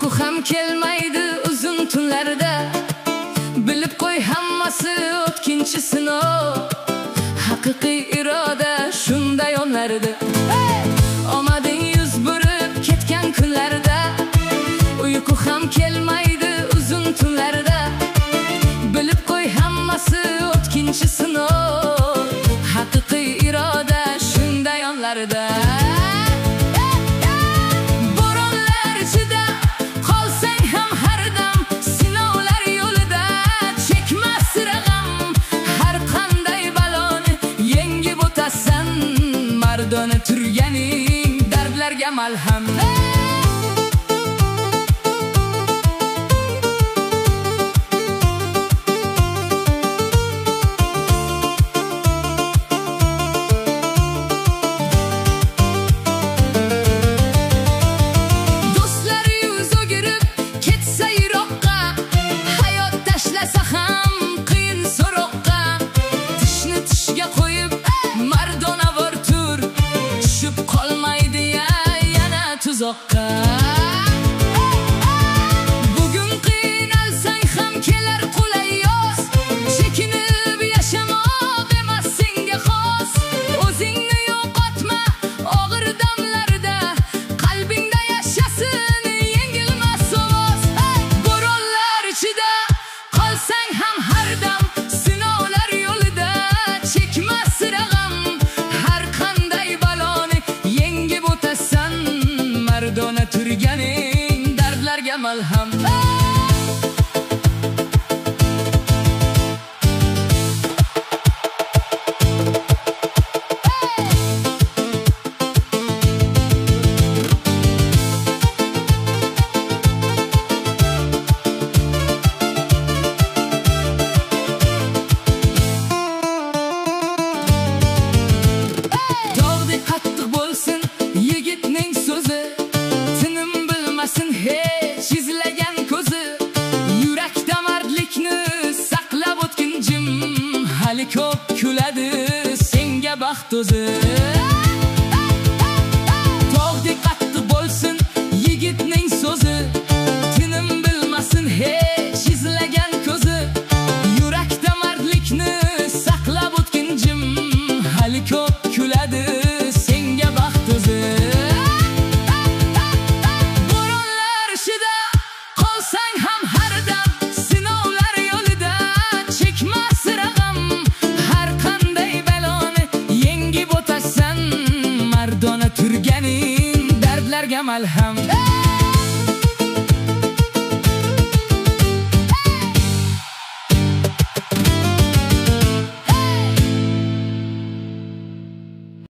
uyqu ham kelmaydi uzun tunlarda. Bilib qo'y, hammasi o'tkinchi sinov. Haqiqiy iroda shunday onlarda. Omading yuz burib ketgan kunlarda. Uyqu ham kelmaydi uzun tunlarda. Bilib qo'y, hammasi o'tkinchi sinov. Haqiqiy iroda shunday onlarda. Bo'ronlar ichida qolsang ham har dam, sinovlar yo'lida chekmas rag'am. Har qanday baloni yengib o'tasan, mardona turganing dardlarga malham. Bugun qiynalsang ham kelar qulay yoz. Chekinib yashamoq emas senga xos. O'zingni yo'qotma og'ir damlarda, qalbingda yashasin yengilmas ovoz. Bo'ronlar ichida qolsang ham har dam, sinovlar yo'lida chekmas rag'am. Har qanday baloni yengib o'tasan, mardona turganing dardlarga malham. Tog'dek qattiq bo'lsin yigitning so'zi, hech izlagan ko'zi. Yurakda mardlikni saqlab o'tgin jim, hali ko'p kuladi senga baxt o'zi. Tog'dek qattiq bo'lsin yigitning so'zi, tinim bilmasin hech izlagan ko'zi. Yurakda mardlikni saqlab o'tgin jim, hali ko'p kuladi senga baxt o'zi. Qolsang ham har dam, sinovlar yo'lida chekmas rag'am. Har qanday baloni yengib o'tasan, mardona turganing dardlarga malham.